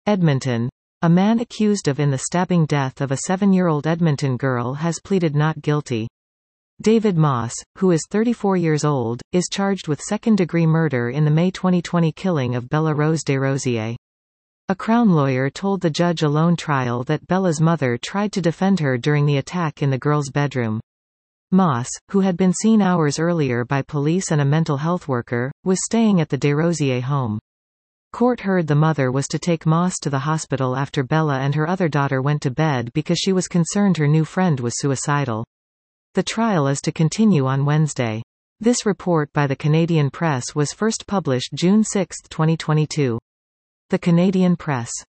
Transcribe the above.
Edmonton. A man accused of the stabbing death of a 7-year-old Edmonton girl has pleaded not guilty. David Moss, who is 34 years old, is charged with second-degree murder in the May 2020 killing of Bella Rose Desrosiers. A Crown lawyer told the judge alone trial that Bella's mother tried to defend her during the attack in the girl's bedroom. Moss, who had been seen hours earlier by police and a mental health worker, was staying at the Desrosiers home. Court heard the mother was to take Moss to the hospital after Bella and her other daughter went to bed because she was concerned her new friend was suicidal. The trial is to continue on Wednesday. This report by the Canadian Press was first published June 6, 2022. The Canadian Press.